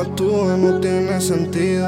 actúa no tiene sentido.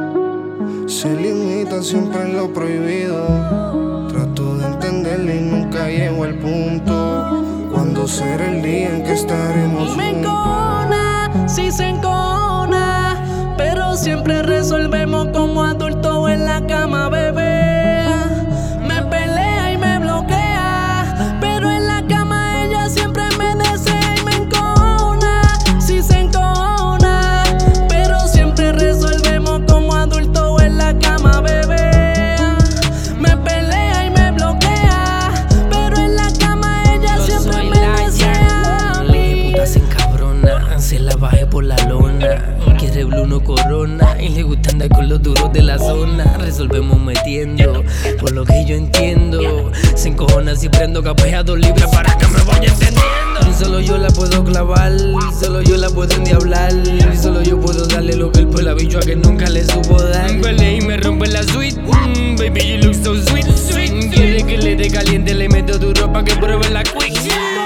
Se limita siempre en lo prohibido. Trato de entenderle y nunca llego al punto. ¿Cuándo será el día en que estaremos juntos? Me encona, sí se encona, pero siempre resolvemos como adultos en la cama, bebé. Me pelea y me bloquea, pero en la cama ella siempre me desea y me encona, sí se encona, pero siempre resolvemos como adultos en la cama, bebé. Me pelea y me bloquea, pero en la cama ella siempre me desea. Mi puta se encabrona, se la bajé por la lona. Quiere Bruno Corona y le gusta andar con los duros de la zona. Resolvemos metiendo, por lo que yo entiendo. Se encojona si prendo capaz a 2 libras para que me vaya entendiendo. Y solo yo la puedo clavar, solo yo la puedo endiablar. Y solo yo puedo darle lo que el la bicho a que nunca le supo dar. Huele y me rompe la suite, baby you look so sweet, sweet. Quiere que le dé caliente, le meto duro pa' que pruebe la quick.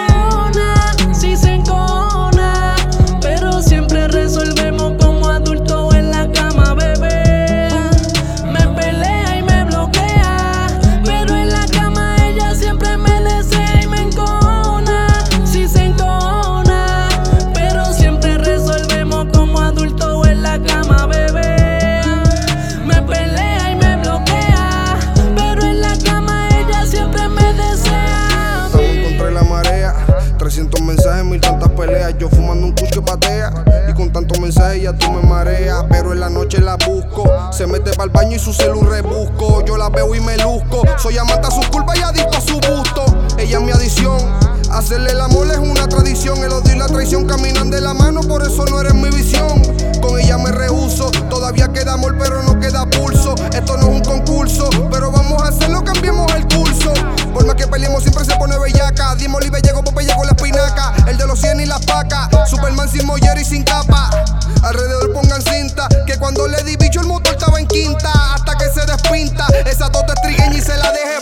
Sí se encona, pero siempre resolvemos como adultos en la cama, bebé. Me pelea y me bloquea, pero en la cama ella siempre me desea y me encona. Sí se encona, pero siempre resolvemos como adultos en la cama, bebé. Me pelea y me bloquea, pero en la cama ella siempre me desea. Estamos contra la marea, 300 mensajes, 1000 tantas peleas. Yo fumando un kush que patea, y con tantos mensajes ya tú me mareas. Pero en la noche la busco, se mete pa'l baño y su celu rebusco. Yo la veo y me luzco, soy amante a sus culpas y adicto a su busto. Ella es mi adicción, hacerle el amor es una tradición. El odio y la traición caminan de la mano, por eso no eres mi visión. Con ella me rehuso, todavía queda amor pero no queda pulso. Esto no es un concurso, pero vamos a hacerlo, cambiemos el curso. Por más que peleemos siempre se pone bellaca. Dime Olive, llego Popeye con la espinaca. El de los 100 y las pacas, Superman sin mollera y sin capa. Alrededor pongan cinta, que cuando le di bicho el motor estaba en quinta. Hasta que se despinta, esa tota es trigueña y se la deje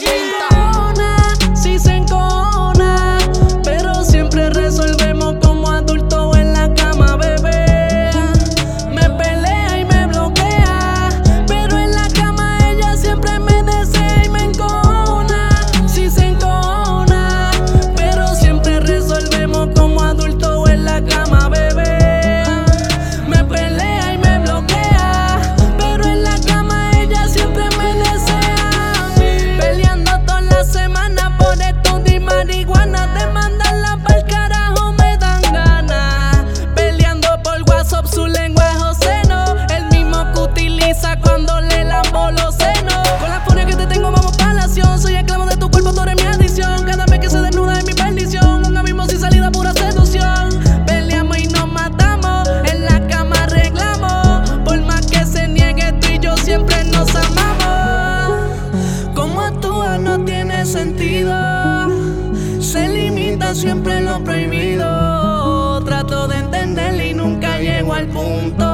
pinta. Sí se encona, pero siempre resolvemos como adultos en la cama, bebé. Me pelea y me bloquea, pero en la cama ella siempre me desea y me encona. Sí se encona, pero siempre resolvemos como adultos en la cama, bebé. Me pelea y me bloquea, pero en la cama ella siempre me desea. Peleando toda la semana por estudio y marihuana, de mandarla pa'l carajo me dan ganas. Peleando por WhatsApp su lenguaje obsceno, el mismo que utiliza cuando le lambo los senos. Con la furia que te tengo vamos pa' la acción, soy esclavo de tu cuerpo, tú eres mi adicción. Cada vez que se desnuda es mi perdición, un abismo sin salida, pura seducción. Peleamos y nos matamos, en la cama arreglamos. Por más que se niegue, tú y yo siempre nos amamos. Cómo actúa no tiene sentido, se limita siempre en lo prohibido. Trato de entenderle y nunca llego al punto.